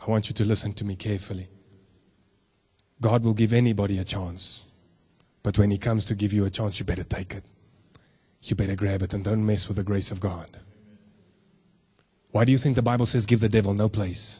I want you to listen to me carefully. God will give anybody a chance. But when He comes to give you a chance, you better take it. You better grab it and don't mess with the grace of God. Why do you think the Bible says give the devil no place?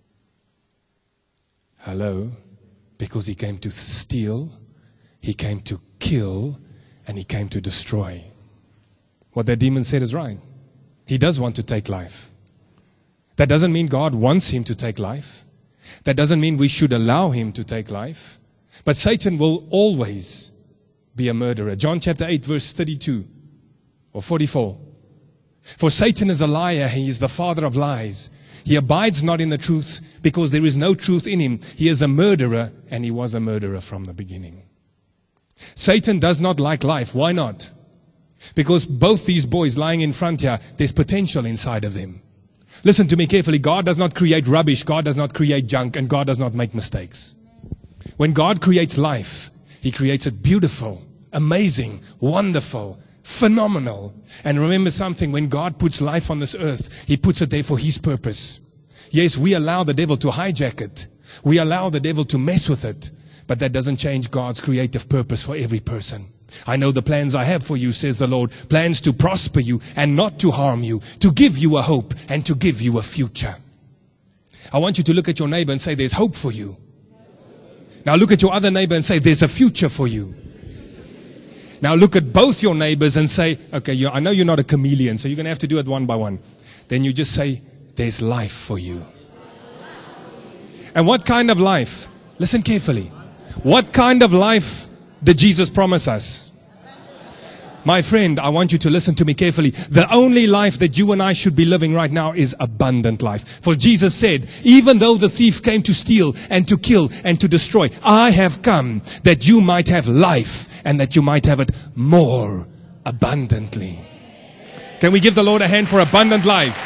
Hello? Because he came to steal, he came to kill, and he came to destroy. What that demon said is right. He does want to take life. That doesn't mean God wants him to take life. That doesn't mean we should allow him to take life. But Satan will always be a murderer. John chapter 8 verse 32 or 44. For Satan is a liar. He is the father of lies. He abides not in the truth because there is no truth in him. He is a murderer, and he was a murderer from the beginning. Satan does not like life. Why not? Because both these boys lying in front here, there's potential inside of them. Listen to me carefully. God does not create rubbish. God does not create junk. And God does not make mistakes. When God creates life, He creates it beautiful, amazing, wonderful, phenomenal. And remember something, when God puts life on this earth, He puts it there for His purpose. Yes, we allow the devil to hijack it. We allow the devil to mess with it. But that doesn't change God's creative purpose for every person. I know the plans I have for you, says the Lord. Plans to prosper you and not to harm you. To give you a hope and to give you a future. I want you to look at your neighbor and say, there's hope for you. Now look at your other neighbor and say, there's a future for you. Now look at both your neighbors and say, okay, I know you're not a chameleon, so you're going to have to do it one by one. Then you just say, there's life for you. And what kind of life? Listen carefully. What kind of life did Jesus promise us? My friend, I want you to listen to me carefully. The only life that you and I should be living right now is abundant life. For Jesus said, even though the thief came to steal and to kill and to destroy, I have come that you might have life and that you might have it more abundantly. Can we give the Lord a hand for abundant life?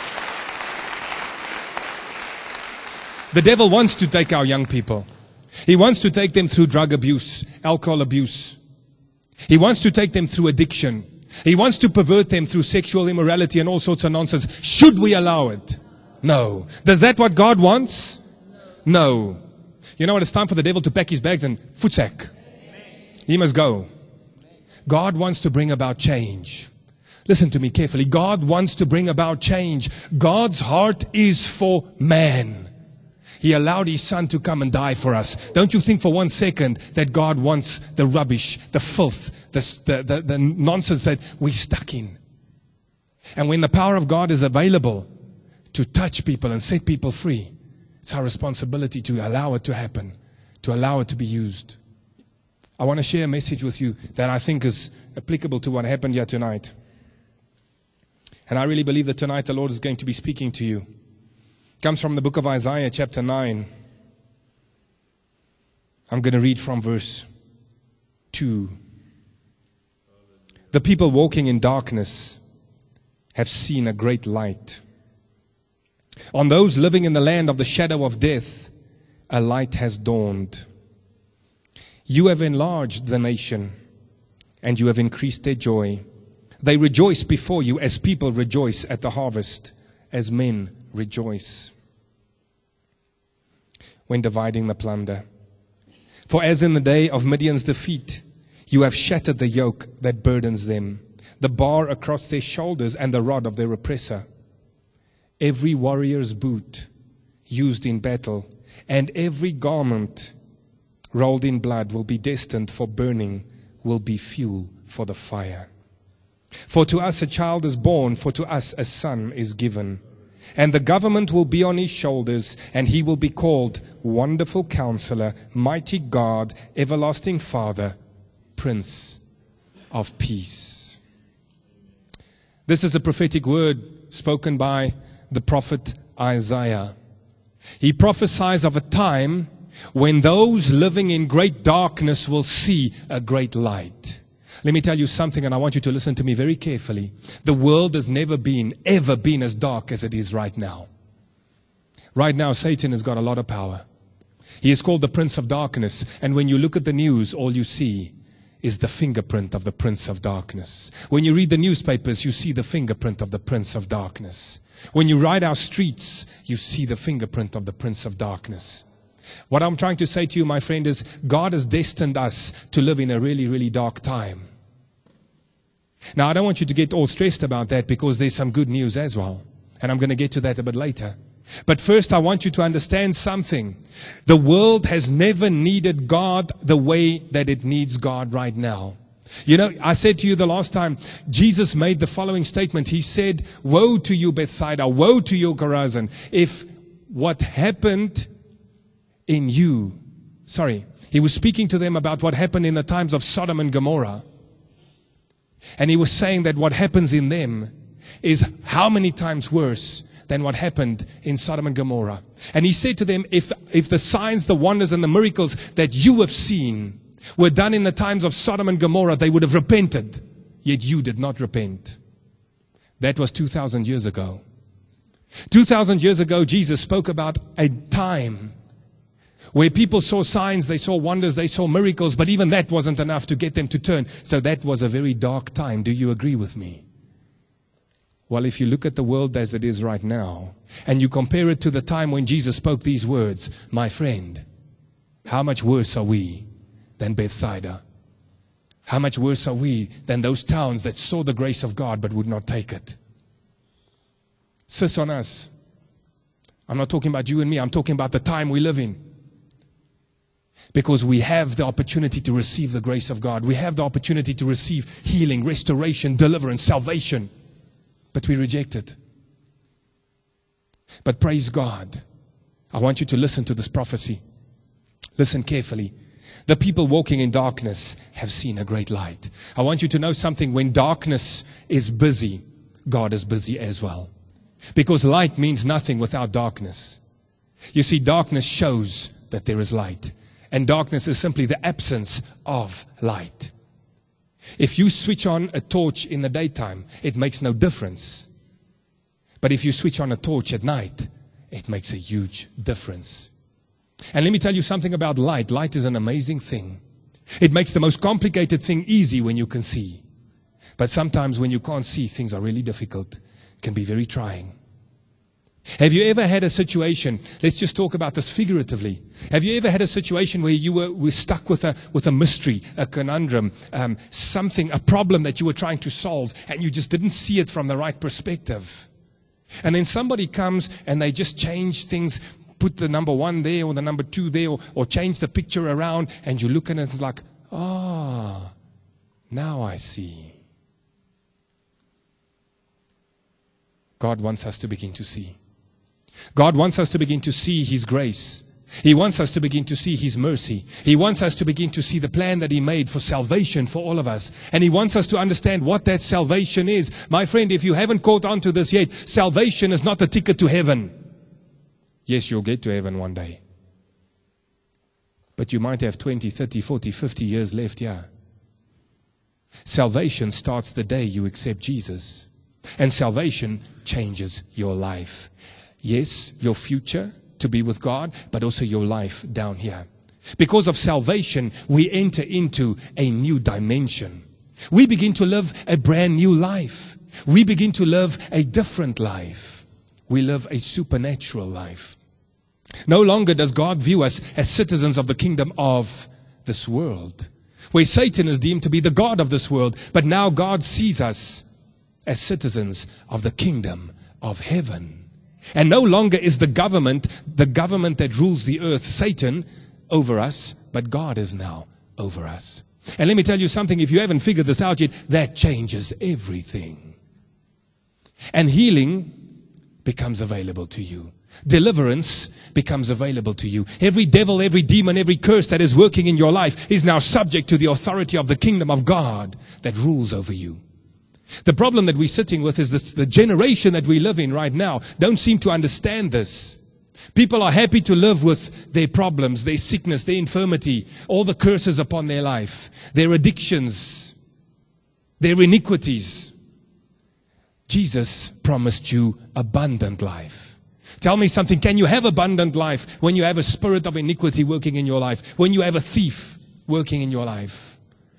The devil wants to take our young people. He wants to take them through drug abuse, alcohol abuse. He wants to take them through addiction. He wants to pervert them through sexual immorality and all sorts of nonsense. Should we allow it? No. Does that what God wants? No. You know what? It's time for the devil to pack his bags and footsack. He must go. God wants to bring about change. Listen to me carefully. God wants to bring about change. God's heart is for man. He allowed His Son to come and die for us. Don't you think for 1 second that God wants the rubbish, the filth, the nonsense that we're stuck in. And when the power of God is available to touch people and set people free, it's our responsibility to allow it to happen, to allow it to be used. I want to share a message with you that I think is applicable to what happened here tonight. And I really believe that tonight the Lord is going to be speaking to you. Comes from the book of Isaiah chapter 9. I'm going to read from verse 2. The people walking in darkness have seen a great light. On those living in the land of the shadow of death, a light has dawned. You have enlarged the nation, and you have increased their joy. They rejoice before you as people rejoice at the harvest, as men rejoice when dividing the plunder. For as in the day of Midian's defeat, you have shattered the yoke that burdens them, the bar across their shoulders and the rod of their oppressor. Every warrior's boot used in battle and every garment rolled in blood will be destined for burning, will be fuel for the fire. For to us a child is born, for to us a son is given. And the government will be on his shoulders, and he will be called Wonderful Counselor, Mighty God, Everlasting Father, Prince of Peace. This is a prophetic word spoken by the prophet Isaiah. He prophesies of a time when those living in great darkness will see a great light. Let me tell you something, and I want you to listen to me very carefully. The world has never been, ever been as dark as it is right now. Right now, Satan has got a lot of power. He is called the Prince of Darkness. And when you look at the news, all you see is the fingerprint of the Prince of Darkness. When you read the newspapers, you see the fingerprint of the Prince of Darkness. When you ride our streets, you see the fingerprint of the Prince of Darkness. What I'm trying to say to you, my friend, is God has destined us to live in a really, really dark time. Now, I don't want you to get all stressed about that, because there's some good news as well. And I'm going to get to that a bit later. But first, I want you to understand something. The world has never needed God the way that it needs God right now. You know, I said to you the last time, Jesus made the following statement. He said, woe to you, Bethsaida, woe to you, Chorazin, if what happened in you, he was speaking to them about what happened in the times of Sodom and Gomorrah. And he was saying that what happens in them is how many times worse than what happened in Sodom and Gomorrah. And he said to them, if the signs, the wonders, and the miracles that you have seen were done in the times of Sodom and Gomorrah, they would have repented. Yet you did not repent. That was 2,000 years ago. 2,000 years ago, Jesus spoke about a time where people saw signs, they saw wonders, they saw miracles, but even that wasn't enough to get them to turn. So that was a very dark time. Do you agree with me? Well, if you look at the world as it is right now, and you compare it to the time when Jesus spoke these words, my friend, how much worse are we than Bethsaida? How much worse are we than those towns that saw the grace of God but would not take it? Sis on us. I'm not talking about you and me. I'm talking about the time we live in. Because we have the opportunity to receive the grace of God. We have the opportunity to receive healing, restoration, deliverance, salvation. But we reject it. But praise God. I want you to listen to this prophecy. Listen carefully. The people walking in darkness have seen a great light. I want you to know something. When darkness is busy, God is busy as well. Because light means nothing without darkness. You see, darkness shows that there is light. And darkness is simply the absence of light. If you switch on a torch in the daytime, it makes no difference. But if you switch on a torch at night, it makes a huge difference. And let me tell you something about light. Light is an amazing thing. It makes the most complicated thing easy when you can see. But sometimes when you can't see, things are really difficult. It can be very trying. Have you ever had a situation, let's just talk about this figuratively. Have you ever had a situation where you were stuck with a mystery, a conundrum, a problem that you were trying to solve, and you just didn't see it from the right perspective? And then somebody comes and they just change things, put the number 1 there or the number 2 there, or change the picture around, and you look at it and it's like, now I see. God wants us to begin to see. God wants us to begin to see His grace. He wants us to begin to see His mercy. He wants us to begin to see the plan that He made for salvation for all of us. And He wants us to understand what that salvation is. My friend, if you haven't caught on to this yet, salvation is not a ticket to heaven. Yes, you'll get to heaven one day. But you might have 20, 30, 40, 50 years left here. Salvation starts the day you accept Jesus. And salvation changes your life. Yes, your future to be with God, but also your life down here. Because of salvation, we enter into a new dimension. We begin to live a brand new life. We begin to live a different life. We live a supernatural life. No longer does God view us as citizens of the kingdom of this world, where Satan is deemed to be the god of this world. But now God sees us as citizens of the kingdom of heaven. And no longer is the government that rules the earth, Satan, over us, but God is now over us. And let me tell you something, if you haven't figured this out yet, that changes everything. And healing becomes available to you. Deliverance becomes available to you. Every devil, every demon, every curse that is working in your life is now subject to the authority of the kingdom of God that rules over you. The problem that we're sitting with is this, the generation that we live in right now don't seem to understand this. People are happy to live with their problems, their sickness, their infirmity, all the curses upon their life, their addictions, their iniquities. Jesus promised you abundant life. Tell me something, can you have abundant life when you have a spirit of iniquity working in your life, when you have a thief working in your life?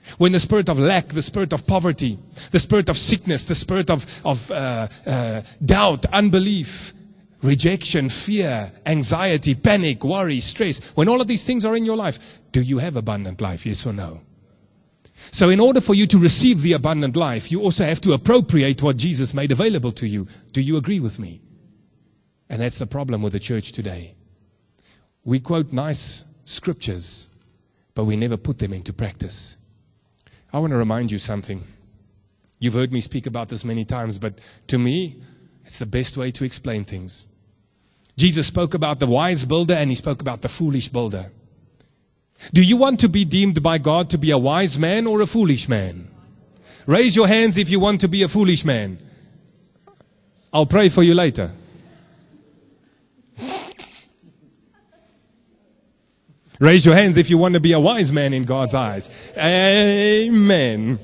When the spirit of lack, the spirit of poverty, the spirit of sickness, the spirit of doubt, unbelief, rejection, fear, anxiety, panic, worry, stress, when all of these things are in your life, do you have abundant life? Yes or no? So in order for you to receive the abundant life, you also have to appropriate what Jesus made available to you. Do you agree with me? And that's the problem with the church today. We quote nice scriptures, but we never put them into practice. I want to remind you something. You've heard me speak about this many times, but to me, it's the best way to explain things. Jesus spoke about the wise builder and he spoke about the foolish builder. Do you want to be deemed by God to be a wise man or a foolish man? Raise your hands if you want to be a foolish man. I'll pray for you later. Raise your hands if you want to be a wise man in God's eyes. Amen.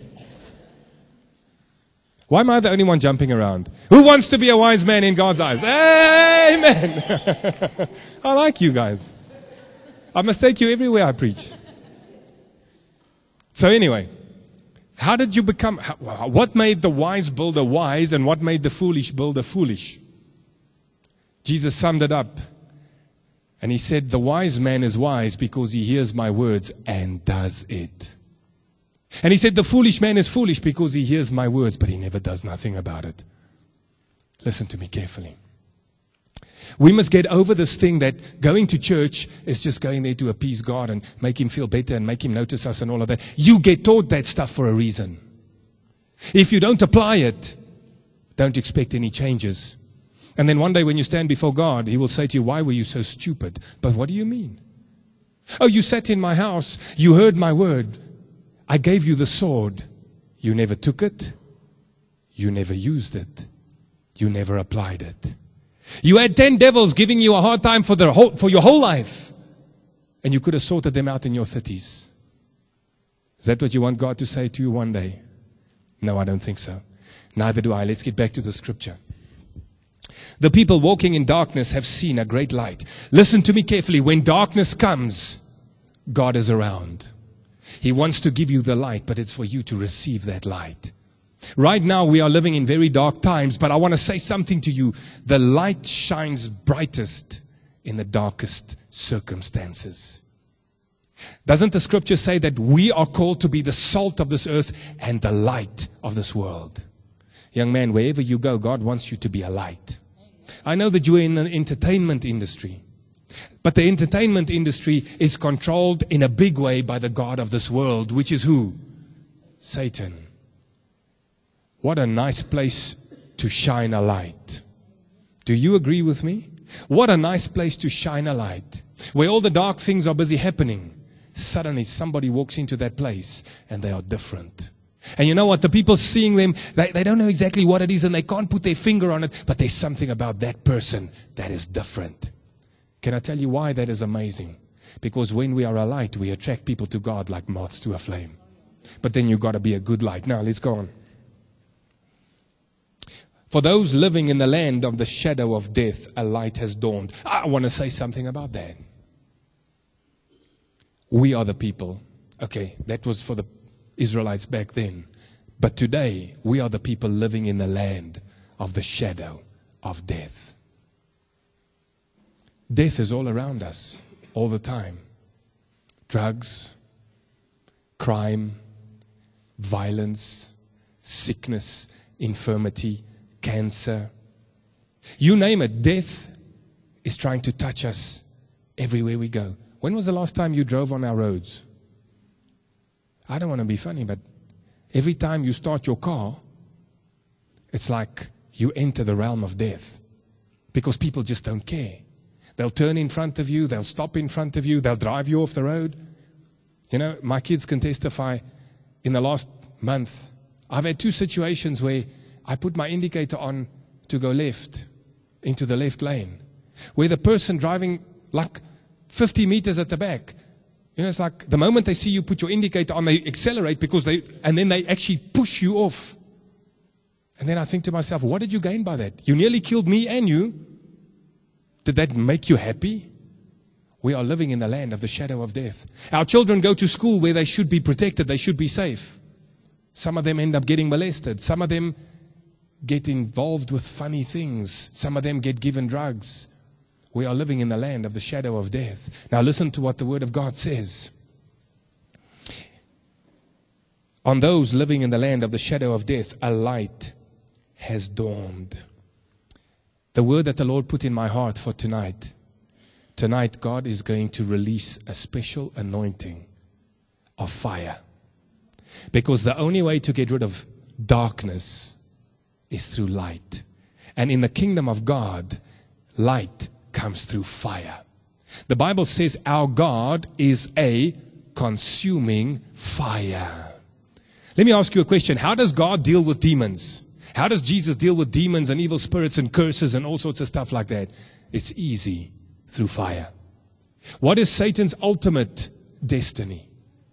Why am I the only one jumping around? Who wants to be a wise man in God's eyes? Amen. I like you guys. I must take you everywhere I preach. So anyway, how did you become, what made the wise builder wise and what made the foolish builder foolish? Jesus summed it up. And he said, the wise man is wise because he hears my words and does it. And he said, the foolish man is foolish because he hears my words, but he never does nothing about it. Listen to me carefully. We must get over this thing that going to church is just going there to appease God and make him feel better and make him notice us and all of that. You get taught that stuff for a reason. If you don't apply it, don't expect any changes. And then one day when you stand before God, he will say to you, why were you so stupid? But what do you mean? Oh, you sat in my house. You heard my word. I gave you the sword. You never took it. You never used it. You never applied it. You had 10 devils giving you a hard time for your whole life. And you could have sorted them out in your 30s. Is that what you want God to say to you one day? No, I don't think so. Neither do I. Let's get back to the scripture. The people walking in darkness have seen a great light. Listen to me carefully. When darkness comes, God is around. He wants to give you the light, but it's for you to receive that light. Right now we are living in very dark times, but I want to say something to you. The light shines brightest in the darkest circumstances. Doesn't the scripture say that we are called to be the salt of this earth and the light of this world? Young man, wherever you go, God wants you to be a light. I know that you are in the entertainment industry, but the entertainment industry is controlled in a big way by the God of this world, which is who? Satan. What a nice place to shine a light. Do you agree with me? What a nice place to shine a light. Where all the dark things are busy happening, suddenly somebody walks into that place and they are different. And you know what? The people seeing them, they don't know exactly what it is and they can't put their finger on it, but there's something about that person that is different. Can I tell you why that is amazing? Because when we are a light, we attract people to God like moths to a flame. But then you've got to be a good light. Now, let's go on. For those living in the land of the shadow of death, a light has dawned. I want to say something about that. We are the people. Okay, that was for the Israelites back then. But today, we are the people living in the land of the shadow of death. Death is all around us, all the time. Drugs, crime, violence, sickness, infirmity, cancer. You name it, death is trying to touch us everywhere we go. When was the last time you drove on our roads? I don't want to be funny, but every time you start your car, it's like you enter the realm of death. Because people just don't care. They'll turn in front of you, they'll stop in front of you, they'll drive you off the road. You know, my kids can testify, in the last month, I've had 2 situations where I put my indicator on to go left, into the left lane, where the person driving like 50 meters at the back, you know, it's like the moment they see you put your indicator on, they accelerate and then they actually push you off. And then I think to myself, what did you gain by that? You nearly killed me and you. Did that make you happy? We are living in the land of the shadow of death. Our children go to school where they should be protected, they should be safe. Some of them end up getting molested. Some of them get involved with funny things. Some of them get given drugs. We are living in the land of the shadow of death. Now listen to what the Word of God says. On those living in the land of the shadow of death, a light has dawned. The word that the Lord put in my heart for tonight. Tonight, God is going to release a special anointing of fire. Because the only way to get rid of darkness is through light. And in the kingdom of God, light comes through fire. The Bible says our God is a consuming fire. Let me ask you a question. How does God deal with demons? How does Jesus deal with demons and evil spirits and curses and all sorts of stuff like that? It's easy, through fire. What is Satan's ultimate destiny?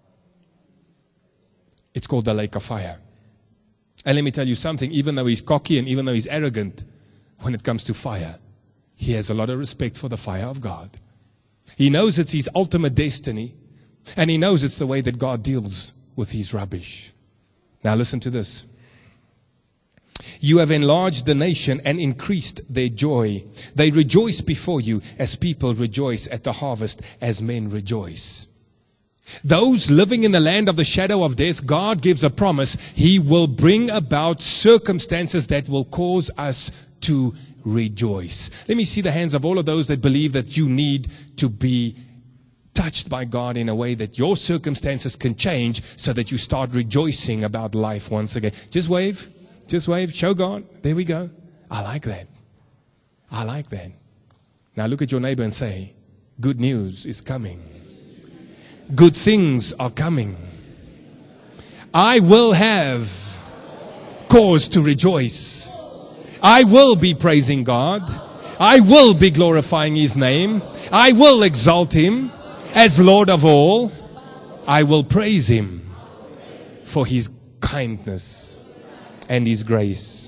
It's called the lake of fire. And let me tell you something, even though he's cocky and even though he's arrogant, when it comes to fire, he has a lot of respect for the fire of God. He knows it's his ultimate destiny, and he knows it's the way that God deals with his rubbish. Now listen to this. You have enlarged the nation and increased their joy. They rejoice before you as people rejoice at the harvest, as men rejoice. Those living in the land of the shadow of death, God gives a promise. He will bring about circumstances that will cause us to rejoice. Let me see the hands of all of those that believe that you need to be touched by God in a way that your circumstances can change so that you start rejoicing about life once again. Just wave. Just wave. Show God. There we go. I like that. I like that. Now look at your neighbor and say, good news is coming. Good things are coming. I will have cause to rejoice. I will be praising God. I will be glorifying His name. I will exalt Him as Lord of all. I will praise Him for His kindness and His grace.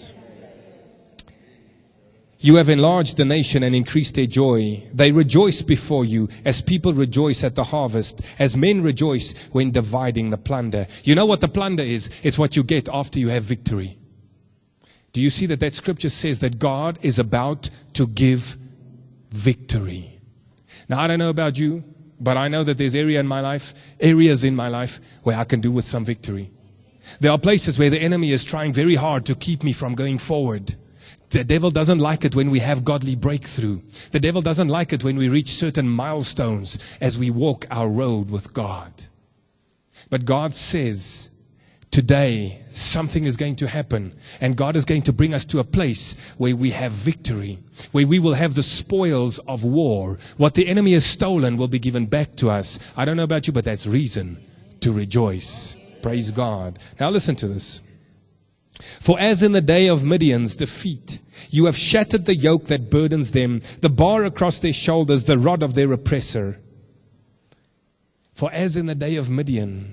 You have enlarged the nation and increased their joy. They rejoice before you as people rejoice at the harvest, as men rejoice when dividing the plunder. You know what the plunder is? It's what you get after you have victory. Do you see that scripture says that God is about to give victory? Now, I don't know about you, but I know that there's areas in my life where I can do with some victory. There are places where the enemy is trying very hard to keep me from going forward. The devil doesn't like it when we have godly breakthrough. The devil doesn't like it when we reach certain milestones as we walk our road with God. But God says, today something is going to happen, and God is going to bring us to a place where we have victory, where we will have the spoils of war. What the enemy has stolen will be given back to us. I don't know about you, but that's reason to rejoice. Praise God. Now listen to this. For as in the day of Midian's defeat, you have shattered the yoke that burdens them, the bar across their shoulders, the rod of their oppressor. For as in the day of Midian's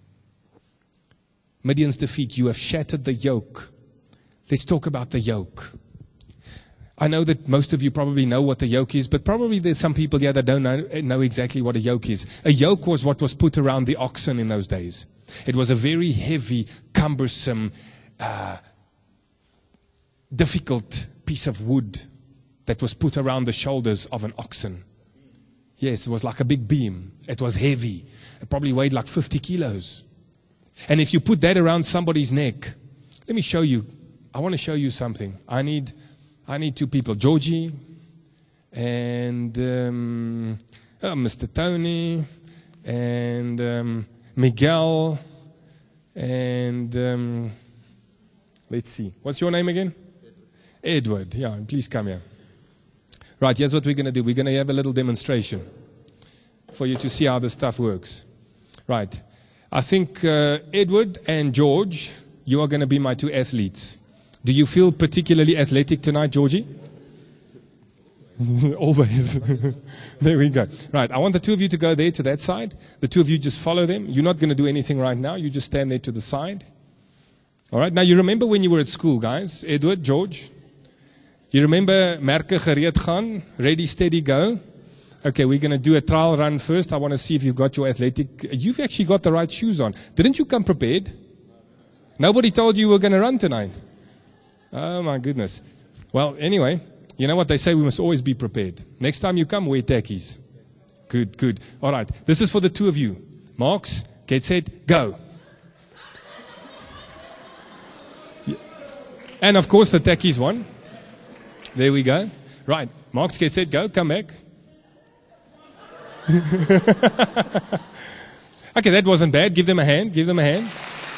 defeat, you have shattered the yoke. Let's talk about the yoke. I know that most of you probably know what the yoke is, but probably there's some people here that don't know exactly what a yoke is. A yoke was what was put around the oxen in those days. It was a very heavy, cumbersome, difficult piece of wood that was put around the shoulders of an oxen. Yes, it was like a big beam. It was heavy. It probably weighed like 50 kilos. And if you put that around somebody's neck, let me show you. I want to show you something. I need two people, Georgie and Mr. Tony and Miguel and let's see. What's your name again? Edward. Yeah, please come here. Right, here's what we're going to do. We're going to have a little demonstration for you to see how this stuff works. Right. I think Edward and George, you are going to be my two athletes. Do you feel particularly athletic tonight, Georgie? Always. There we go. Right, I want the two of you to go there to that side. The two of you just follow them. You're not going to do anything right now. You just stand there to the side. All right, now you remember when you were at school, guys? Edward, George? You remember Merke gereed gaan, ready, steady, go? Okay, we're going to do a trial run first. I want to see if you've got your you've actually got the right shoes on. Didn't you come prepared? Nobody told you were going to run tonight. Oh my goodness. Well, anyway, you know what they say, we must always be prepared. Next time you come, wear tackies. Good, good. All right, this is for the two of you. Marks, get set, go. And of course the tackies one. There we go. Right, Marks, get set, go, come back. Okay, that wasn't bad. Give them a hand, give them a hand.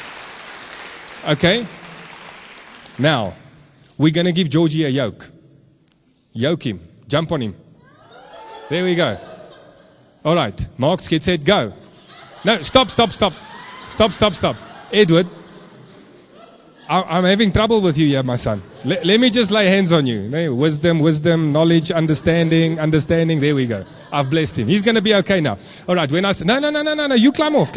Okay. Now, we're going to give Georgie a yoke. Yoke him. Jump on him. There we go. All right. Marks, get set, go. No, stop. Stop. Edward, I'm having trouble with you here, my son. Let me just lay hands on you. Wisdom, knowledge, understanding. There we go. I've blessed him. He's going to be okay now. All right. When I say, no. You climb off.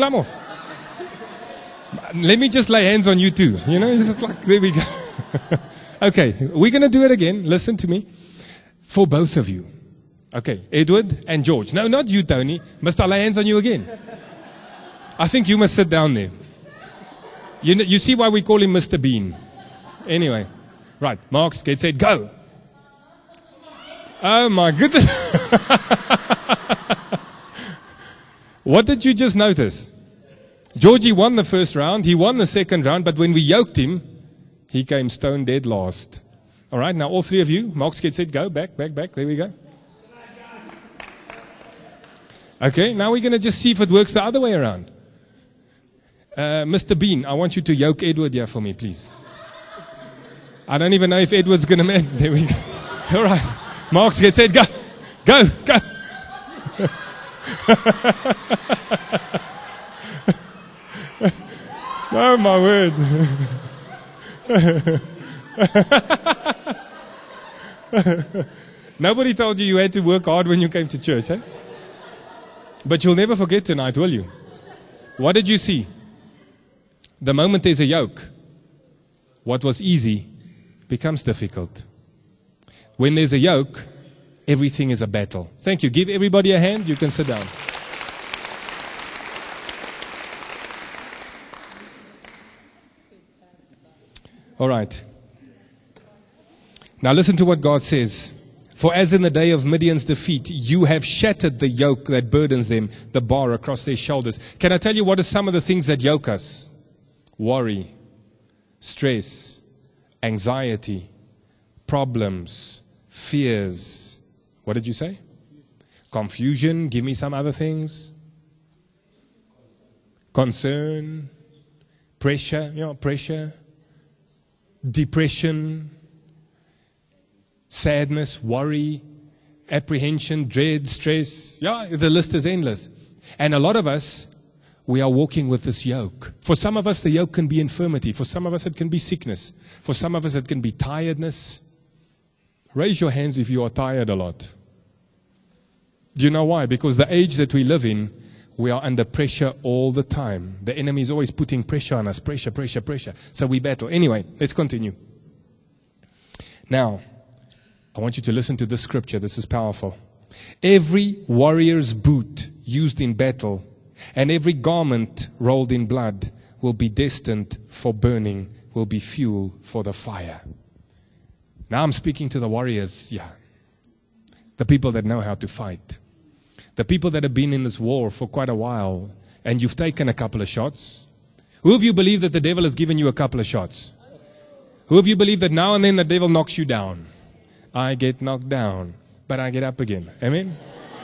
Let me just lay hands on you too. You know, it's just like, there we go. Okay, we're going to do it again. Listen to me. For both of you. Okay, Edward and George. No, not you, Tony. Must I lay hands on you again? I think you must sit down there. You see why we call him Mr. Bean. Anyway. Right, Marks, get set, go. Oh my goodness. What did you just notice? Georgie won the first round, he won the second round, but when we yoked him, he came stone dead last. All right, now all three of you, Marks, get set, go, back, there we go. Okay, now we're going to just see if it works the other way around. Mr. Bean, I want you to yoke Edward here for me, please. I don't even know if Edward's going to make. There we go. All right, Marks, get set, go. Oh my word. Nobody told you had to work hard when you came to church, eh? But you'll never forget tonight, will you? What did you see? The moment there's a yoke, what was easy becomes difficult. When there's a yoke, everything is a battle. Thank you. Give everybody a hand. You can sit down. All right. Now listen to what God says. For as in the day of Midian's defeat, you have shattered the yoke that burdens them, the bar across their shoulders. Can I tell you what are some of the things that yoke us? Worry, stress, anxiety, problems, fears. What did you say? Confusion. Give me some other things. Concern, pressure. Depression, sadness, worry, apprehension, dread, stress. Yeah, the list is endless. And a lot of us, we are walking with this yoke. For some of us, the yoke can be infirmity. For some of us, it can be sickness. For some of us, it can be tiredness. Raise your hands if you are tired a lot. Do you know why? Because the age that we live in, we are under pressure all the time. The enemy is always putting pressure on us. Pressure. So we battle. Anyway, let's continue. Now, I want you to listen to this scripture. This is powerful. Every warrior's boot used in battle and every garment rolled in blood will be destined for burning, will be fuel for the fire. Now I'm speaking to the warriors, the people that know how to fight. The people that have been in this war for quite a while, and you've taken a couple of shots. Who of you believe that the devil has given you a couple of shots? Who of you believe that now and then the devil knocks you down? I get knocked down, but I get up again. Amen?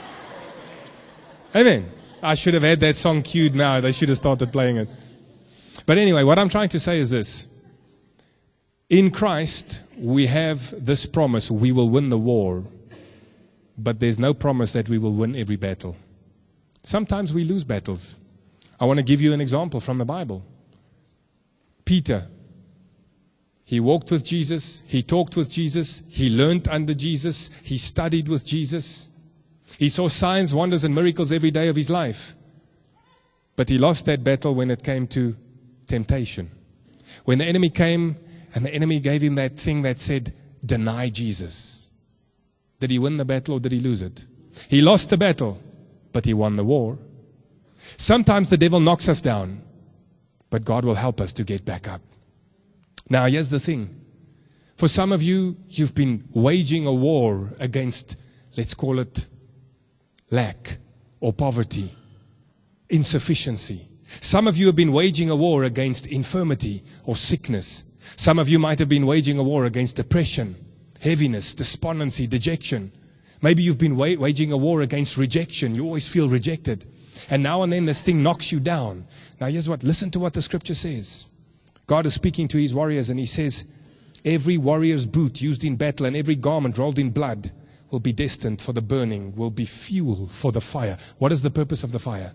Amen. I should have had that song cued now. They should have started playing it. But anyway, what I'm trying to say is this. In Christ, we have this promise. We will win the war. But there's no promise that we will win every battle. Sometimes we lose battles. I want to give you an example from the Bible. Peter. He walked with Jesus. He talked with Jesus. He learned under Jesus. He studied with Jesus. He saw signs, wonders, and miracles every day of his life. But he lost that battle when it came to temptation. When the enemy came and the enemy gave him that thing that said, deny Jesus. Did he win the battle or did he lose it? He lost the battle, but he won the war. Sometimes the devil knocks us down, but God will help us to get back up. Now, here's the thing. For some of you, you've been waging a war against, let's call it, lack or poverty, insufficiency. Some of you have been waging a war against infirmity or sickness. Some of you might have been waging a war against depression, heaviness, despondency, dejection. Maybe you've been waging a war against rejection. You always feel rejected. And now and then this thing knocks you down. Now here's what, listen to what the scripture says. God is speaking to his warriors and he says, every warrior's boot used in battle and every garment rolled in blood will be destined for the burning, will be fuel for the fire. What is the purpose of the fire?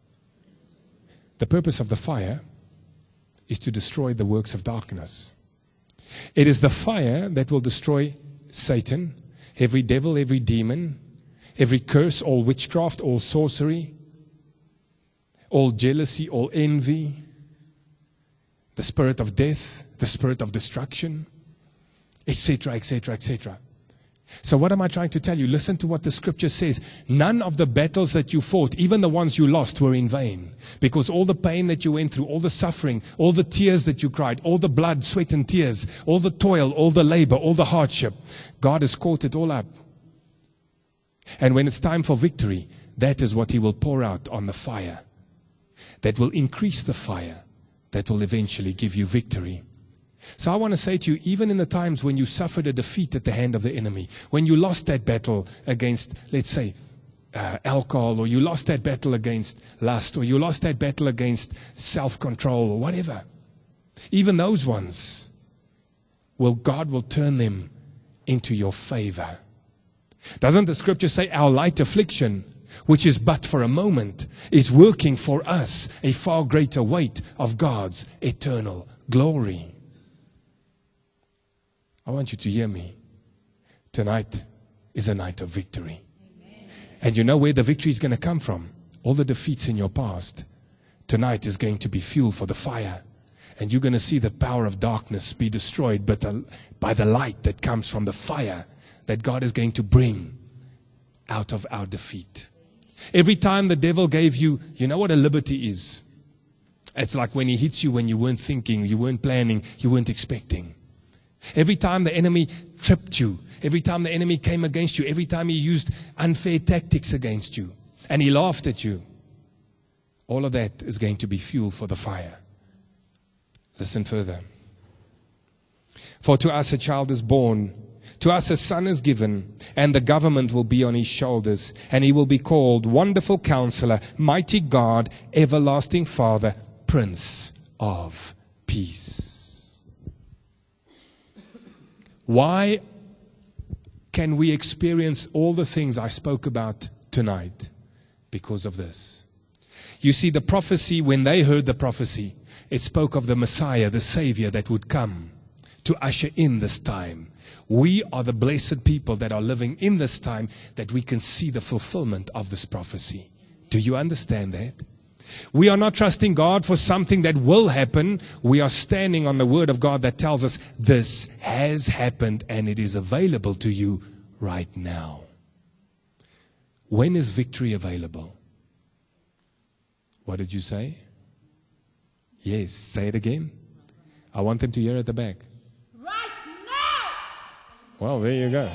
The purpose of the fire is to destroy the works of darkness. It is the fire that will destroy Satan, every devil, every demon, every curse, all witchcraft, all sorcery, all jealousy, all envy, the spirit of death, the spirit of destruction, etc., etc., etc. So what am I trying to tell you? Listen to what the scripture says. None of the battles that you fought, even the ones you lost, were in vain. Because all the pain that you went through, all the suffering, all the tears that you cried, all the blood, sweat and tears, all the toil, all the labor, all the hardship, God has caught it all up. And when it's time for victory, that is what he will pour out on the fire. That will increase the fire. That will eventually give you victory. So I want to say to you, even in the times when you suffered a defeat at the hand of the enemy, when you lost that battle against, let's say, alcohol, or you lost that battle against lust, or you lost that battle against self-control, or whatever, even those ones, God will turn them into your favor. Doesn't the scripture say our light affliction, which is but for a moment, is working for us a far greater weight of God's eternal glory? I want you to hear me. Tonight is a night of victory. Amen. And you know where the victory is going to come from? All the defeats in your past. Tonight is going to be fuel for the fire. And you're going to see the power of darkness be destroyed by the light that comes from the fire that God is going to bring out of our defeat. Every time the devil gave you, you know what a liberty is? It's like when he hits you when you weren't thinking, you weren't planning, you weren't expecting. Every time the enemy tripped you, every time the enemy came against you, every time he used unfair tactics against you, and he laughed at you, all of that is going to be fuel for the fire. Listen further. For to us a child is born, to us a son is given, and the government will be on his shoulders, and he will be called Wonderful Counselor, Mighty God, Everlasting Father, Prince of Peace. Why can we experience all the things I spoke about tonight? Because of this. You see, the prophecy, when they heard the prophecy, it spoke of the Messiah, the Savior that would come to usher in this time. We are the blessed people that are living in this time, that we can see the fulfillment of this prophecy. Do you understand that? We are not trusting God for something that will happen. We are standing on the word of God that tells us this has happened and it is available to you right now. When is victory available? What did you say? Yes, say it again. I want them to hear at the back. Right now! Well, there you go.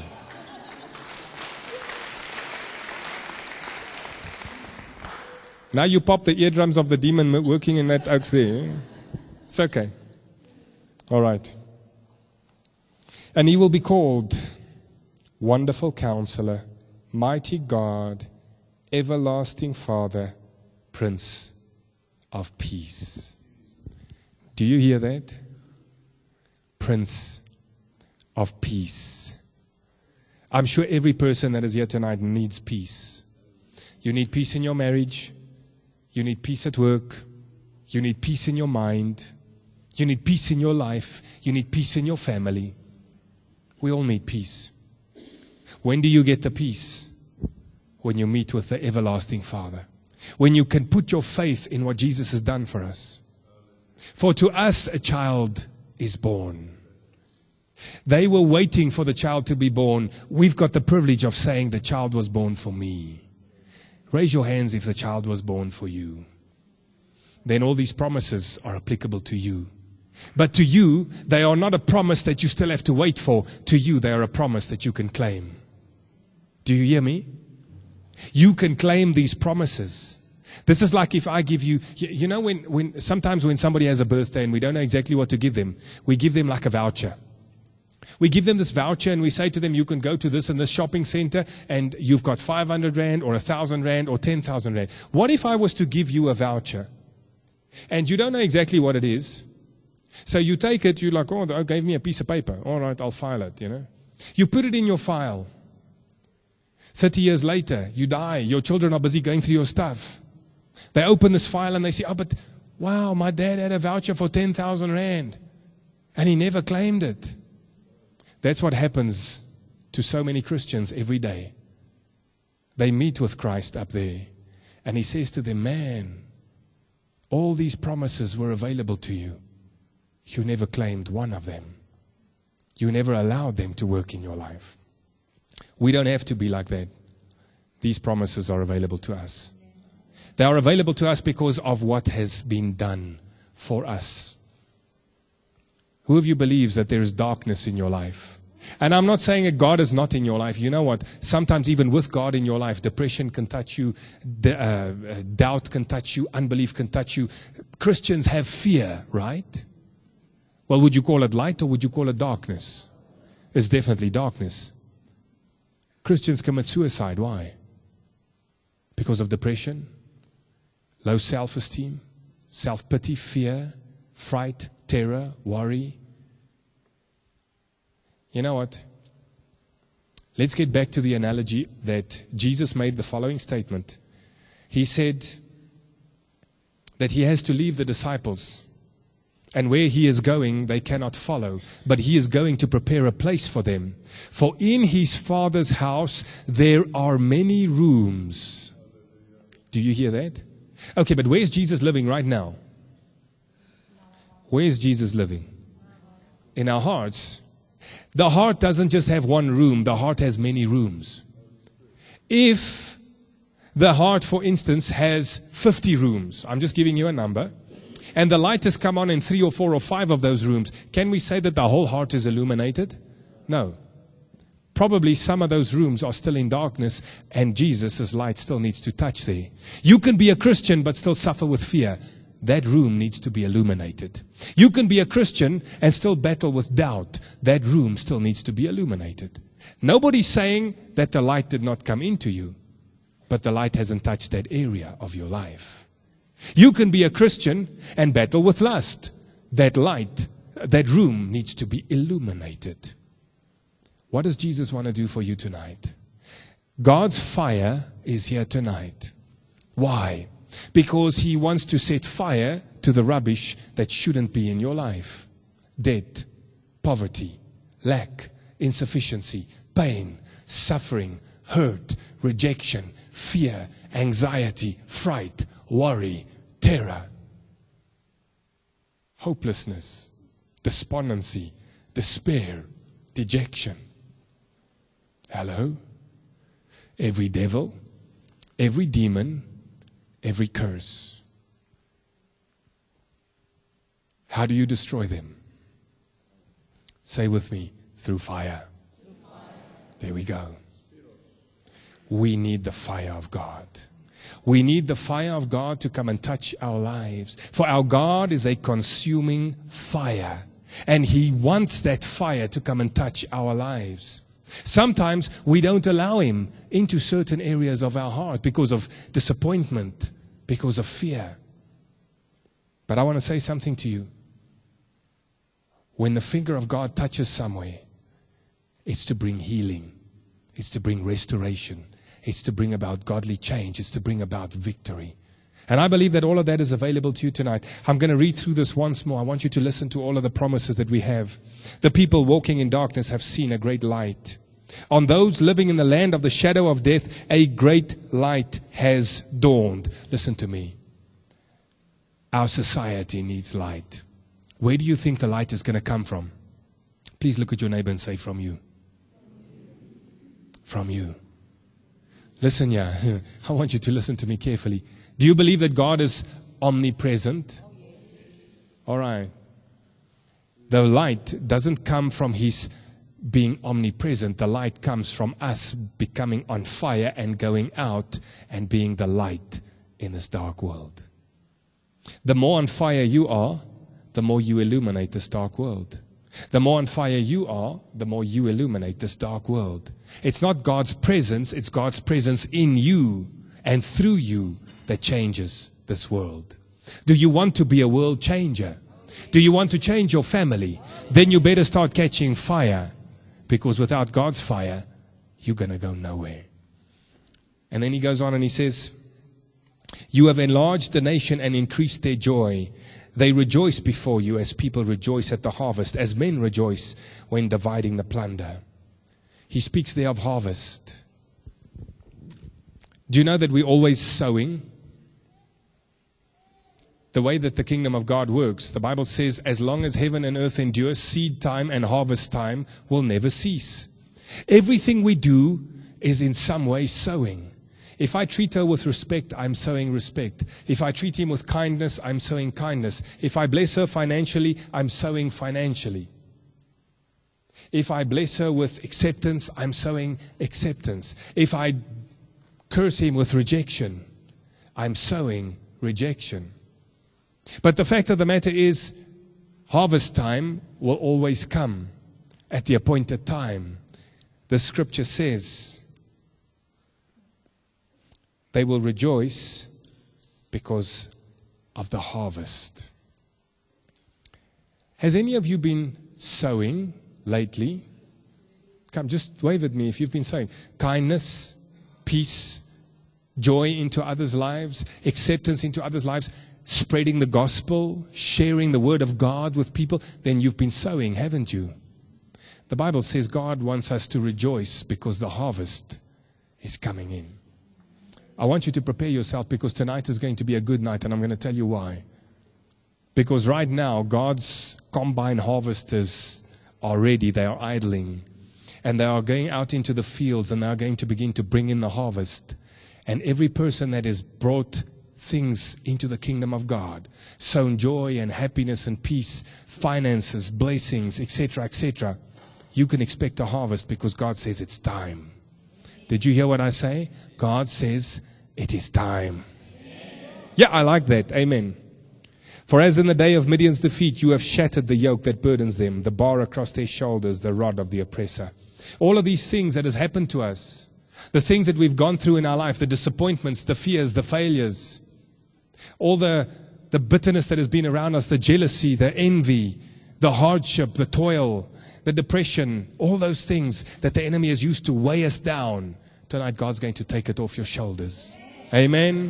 Now you pop the eardrums of the demon working in that oaks there. It's okay. All right. And he will be called Wonderful Counselor, Mighty God, Everlasting Father, Prince of Peace. Do you hear that? Prince of Peace. I'm sure every person that is here tonight needs peace. You need peace in your marriage. You need peace at work. You need peace in your mind. You need peace in your life. You need peace in your family. We all need peace. When do you get the peace? When you meet with the everlasting Father. When you can put your faith in what Jesus has done for us. For to us a child is born. They were waiting for the child to be born. We've got the privilege of saying the child was born for me. Raise your hands if the child was born for you. Then all these promises are applicable to you. But to you, they are not a promise that you still have to wait for. To you, they are a promise that you can claim. Do you hear me? You can claim these promises. This is like if I give you, you know, sometimes when somebody has a birthday and we don't know exactly what to give them, we give them like a voucher. We give them this voucher and we say to them, you can go to this and this shopping center and you've got 500 rand or 1,000 rand or 10,000 rand. What if I was to give you a voucher and you don't know exactly what it is? So you take it, you're like, oh, they gave me a piece of paper. All right, I'll file it, you know. You put it in your file. 30 years later, you die. Your children are busy going through your stuff. They open this file and they say, oh, but wow, my dad had a voucher for 10,000 rand and he never claimed it. That's what happens to so many Christians every day. They meet with Christ up there and he says to them, man, all these promises were available to you. You never claimed one of them. You never allowed them to work in your life. We don't have to be like that. These promises are available to us. They are available to us because of what has been done for us. Who of you believes that there is darkness in your life? And I'm not saying that God is not in your life. You know what? Sometimes even with God in your life, depression can touch you, doubt can touch you, unbelief can touch you. Christians have fear, right? Well, would you call it light or would you call it darkness? It's definitely darkness. Christians commit suicide. Why? Because of depression, low self-esteem, self-pity, fear, fright, terror, worry. You know what? Let's get back to the analogy that Jesus made the following statement. He said that he has to leave the disciples. And where he is going, they cannot follow. But he is going to prepare a place for them. For in his Father's house, there are many rooms. Do you hear that? Okay, but where is Jesus living right now? Where is Jesus living? In our hearts. The heart doesn't just have one room. The heart has many rooms. If the heart, for instance, has 50 rooms, I'm just giving you a number, and the light has come on in 3 or 4 or 5 of those rooms, can we say that the whole heart is illuminated? No. Probably some of those rooms are still in darkness and Jesus' light still needs to touch there. You can be a Christian but still suffer with fear. That room needs to be illuminated. You can be a Christian and still battle with doubt. That room still needs to be illuminated. Nobody's saying that the light did not come into you, but the light hasn't touched that area of your life. You can be a Christian and battle with lust. That light, that room needs to be illuminated. What does Jesus want to do for you tonight? God's fire is here tonight. Why? Because he wants to set fire to the rubbish that shouldn't be in your life. Debt, poverty, lack, insufficiency, pain, suffering, hurt, rejection, fear, anxiety, fright, worry, terror, hopelessness, despondency, despair, dejection. Hello? Every devil, every demon, every curse. How do you destroy them? Say with me, through fire. There we go. We need the fire of God. We need the fire of God to come and touch our lives. For our God is a consuming fire. And he wants that fire to come and touch our lives. Sometimes we don't allow him into certain areas of our heart because of disappointment, because of fear. But I want to say something to you. When the finger of God touches somewhere, it's to bring healing. It's to bring restoration. It's to bring about godly change. It's to bring about victory. And I believe that all of that is available to you tonight. I'm going to read through this once more. I want you to listen to all of the promises that we have. The people walking in darkness have seen a great light. On those living in the land of the shadow of death, a great light has dawned. Listen to me. Our society needs light. Where do you think the light is going to come from? Please look at your neighbor and say, from you. From you. Listen here. I want you to listen to me carefully. Do you believe that God is omnipresent? All right. The light doesn't come from His being omnipresent. The light comes from us becoming on fire and going out and being the light in this dark world. The more on fire you are, the more you illuminate this dark world. The more on fire you are, the more you illuminate this dark world. It's not God's presence, it's God's presence in you and through you that changes this world. Do you want to be a world changer? Do you want to change your family? Then you better start catching fire, because without God's fire, you're going to go nowhere. And then he goes on and he says, you have enlarged the nation and increased their joy. They rejoice before you as people rejoice at the harvest, as men rejoice when dividing the plunder. He speaks there of harvest. Do you know that we're always sowing? The way that the kingdom of God works, the Bible says, as long as heaven and earth endure, seed time and harvest time will never cease. Everything we do is in some way sowing. If I treat her with respect, I'm sowing respect. If I treat him with kindness, I'm sowing kindness. If I bless her financially, I'm sowing financially. If I bless her with acceptance, I'm sowing acceptance. If I curse him with rejection, I'm sowing rejection. But the fact of the matter is, harvest time will always come at the appointed time. The scripture says, they will rejoice because of the harvest. Has any of you been sowing lately? Come, just wave at me if you've been sowing. Kindness, peace, joy into others' lives, acceptance into others' lives, spreading the gospel, sharing the word of God with people. Then you've been sowing, haven't you? The Bible says God wants us to rejoice because the harvest is coming in. I want you to prepare yourself, because tonight is going to be a good night, and I'm going to tell you why. Because right now, God's combine harvesters are ready. They are idling. And they are going out into the fields, and they are going to begin to bring in the harvest. And every person that has brought things into the kingdom of God, sown joy and happiness and peace, finances, blessings, etc., etc., you can expect a harvest, because God says it's time. Did you hear what I say? God says it is time. Yeah, I like that. Amen. For as in the day of Midian's defeat, you have shattered the yoke that burdens them, the bar across their shoulders, the rod of the oppressor. All of these things that has happened to us, the things that we've gone through in our life, the disappointments, the fears, the failures, all the bitterness that has been around us, the jealousy, the envy, the hardship, the toil, the depression, all those things that the enemy has used to weigh us down. Tonight, God's going to take it off your shoulders. Amen.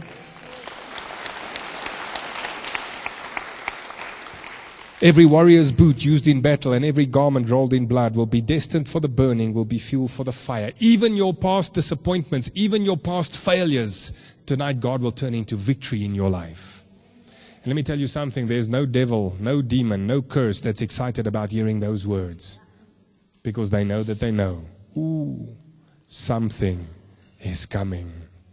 Every warrior's boot used in battle and every garment rolled in blood will be destined for the burning, will be fuel for the fire. Even your past disappointments, even your past failures, tonight God will turn into victory in your life. And let me tell you something, there's no devil, no demon, no curse that's excited about hearing those words. Because they know that they know. Ooh, something is coming.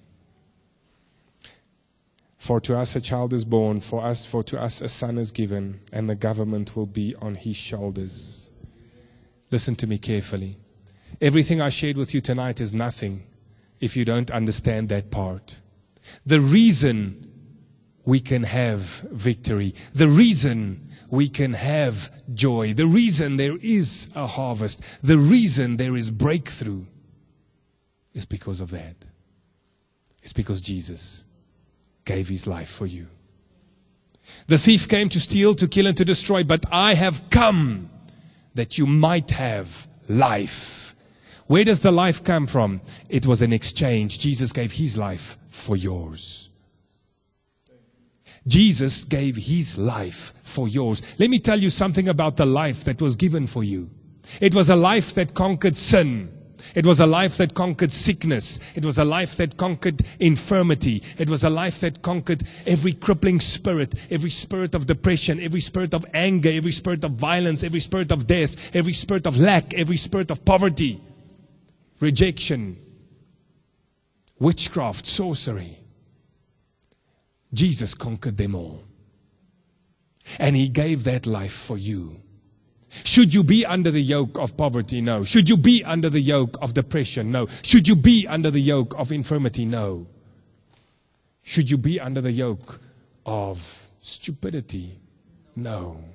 For to us a child is born, for to us a son is given, and the government will be on his shoulders. Listen to me carefully. Everything I shared with you tonight is nothing if you don't understand that part. The reason we can have victory, the reason we can have joy, the reason there is a harvest, the reason there is breakthrough is because of that. It's because Jesus gave his life for you. The thief came to steal, to kill, and to destroy, but I have come that you might have life. Where does the life come from? It was an exchange. Jesus gave his life for yours. Jesus gave his life for yours. Let me tell you something about the life that was given for you. It was a life that conquered sin. It was a life that conquered sickness. It was a life that conquered infirmity. It was a life that conquered every crippling spirit, every spirit of depression, every spirit of anger, every spirit of violence, every spirit of death, every spirit of lack, every spirit of poverty, rejection, witchcraft, sorcery. Jesus conquered them all. And He gave that life for you. Should you be under the yoke of poverty? No. Should you be under the yoke of depression? No. Should you be under the yoke of infirmity? No. Should you be under the yoke of stupidity? No.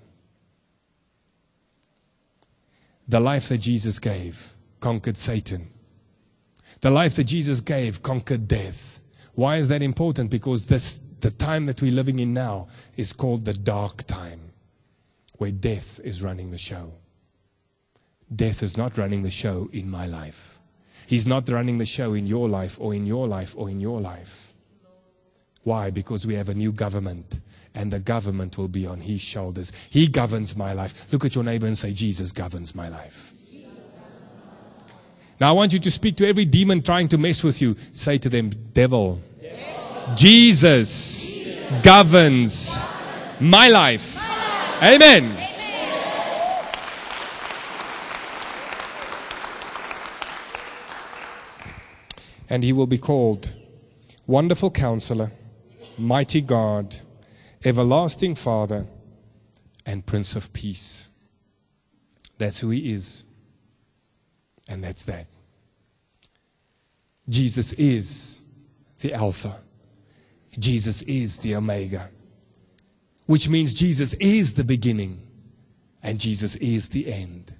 The life that Jesus gave conquered Satan. The life that Jesus gave conquered death. Why is that important? Because the time that we're living in now is called the dark time, where death is running the show. Death is not running the show in my life. He's not running the show in your life or in your life or in your life. Why? Because we have a new government, and the government will be on His shoulders. He governs my life. Look at your neighbor and say, Jesus governs my life. Now I want you to speak to every demon trying to mess with you. Say to them, devil, Jesus governs my life. Amen. And He will be called Wonderful Counselor, Mighty God, Everlasting Father, and Prince of Peace. That's who He is. And that's that. Jesus is the Alpha. Jesus is the Omega. Which means Jesus is the beginning and Jesus is the end.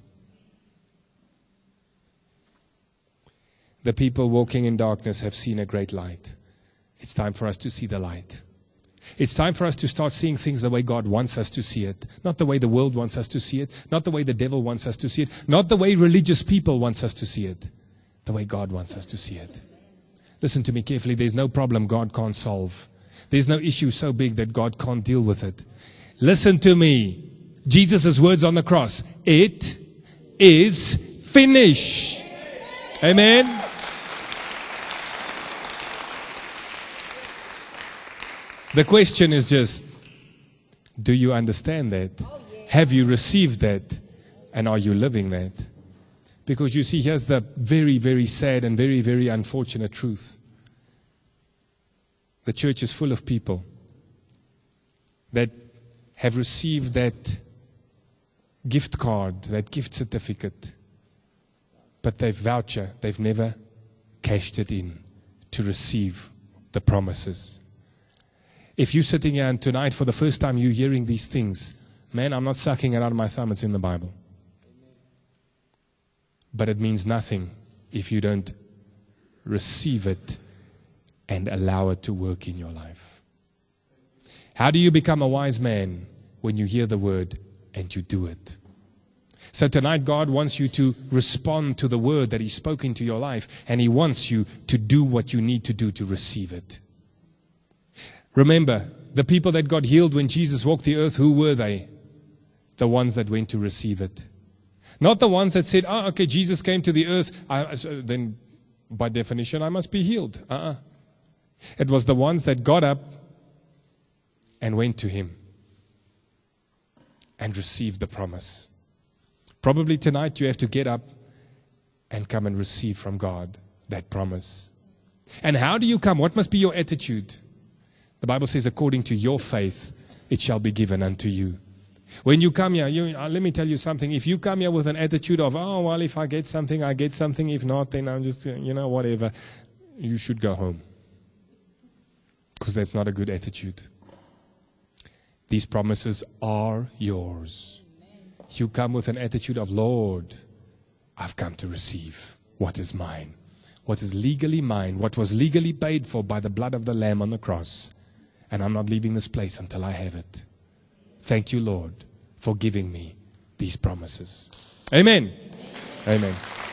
The people walking in darkness have seen a great light. It's time for us to see the light. It's time for us to start seeing things the way God wants us to see it. Not the way the world wants us to see it. Not the way the devil wants us to see it. Not the way religious people wants us to see it. The way God wants us to see it. Listen to me carefully. There's no problem God can't solve. There's no issue so big that God can't deal with it. Listen to me. Jesus' words on the cross. It is finished. Amen. The question is just, do you understand that? Have you received that? And are you living that? Because you see, here's the very, very sad and very, very unfortunate truth. The church is full of people that have received that gift card, that gift certificate, but they've never cashed it in to receive the promises. If you're sitting here and tonight for the first time you're hearing these things, man, I'm not sucking it out of my thumb, it's in the Bible. But it means nothing if you don't receive it and allow it to work in your life. How do you become a wise man? When you hear the word and you do it. So tonight God wants you to respond to the word that He's spoken to your life, and He wants you to do what you need to do to receive it. Remember, the people that got healed when Jesus walked the earth, who were they? The ones that went to receive it. Not the ones that said, okay, Jesus came to the earth, then by definition I must be healed. It was the ones that got up and went to Him and received the promise. Probably tonight you have to get up and come and receive from God that promise. And how do you come? What must be your attitude? The Bible says, according to your faith, it shall be given unto you. When you come here, let me tell you something. If you come here with an attitude of, well, if I get something, I get something. If not, then I'm just, whatever. You should go home. Because that's not a good attitude. These promises are yours. You come with an attitude of, Lord, I've come to receive what is mine. What is legally mine. What was legally paid for by the blood of the Lamb on the cross. And I'm not leaving this place until I have it. Thank you, Lord, for giving me these promises. Amen. Amen.